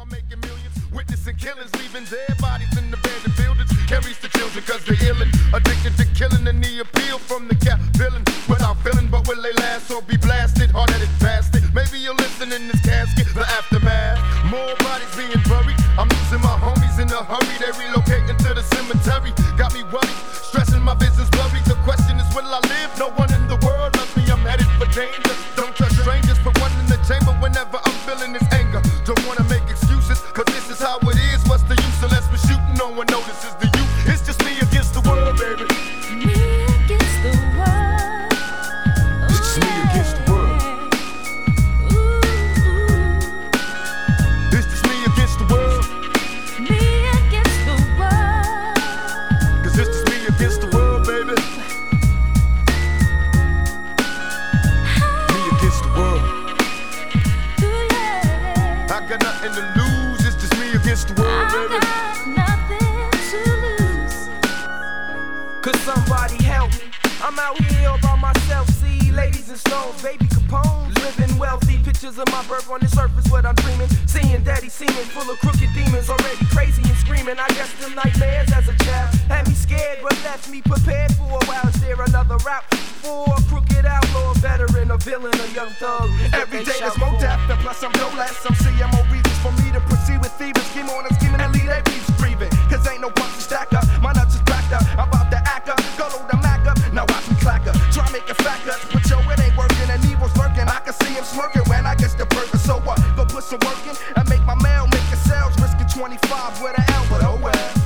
while making millions. Witnessing killings, leaving dead bodies in abandoned buildings. Carries the children cause they're illin'. Addicted to killing and the appeal from the cap villain. Without feeling, but will they last or be blasted? Hard-headed bastard. Maybe you'll listen in this casket. The aftermath. More bodies being buried. I'm losing my homies in a hurry. They relocating to the cemetery. Got me worried. Stressing my business blurry. The question is, will I live? No one in the world loves me. I'm headed for danger. Don't trust strangers. Put one in the chamber whenever I'm feeling this anger. Don't wanna make excuses, cause this is how it is. What's the use unless we're shooting? No one notices the youth. It's just me against the world, baby. Me against the world. It's just me against the world. It's just me against the world. Me against the world. Cause it's just me against the world, baby. Me against the world. I got nothing to lose, it's just me against the world, baby. I got nothing to lose. Could somebody help me? I'm out here all by myself. See ladies and stones, baby Capone, living wealthy. Pictures of my birth on the surface, what I'm dreaming. Seeing daddy seeming full of crooked demons, already crazy and screaming. I guess them nightmares as a child had me scared, but left me prepared for a while. Is there another route for a crooked outlaw, veteran, a villain, a young thug? Every day there's more death, and plus I'm no less. I'm seeing more reasons for me to proceed with thieving. Scheme on and scheming and lead their beefs breathing. Cause ain't no punch stack up, my nuts is backed up. I'm about to act up, go load the Mac up. Now watch me clack up, try make it fact up. But yo, it ain't working and evil's lurking. I can see him smirking when I get the burger. So what? Go put some work in and make my mail, make a sales. Risking 25 with an L, but oh well.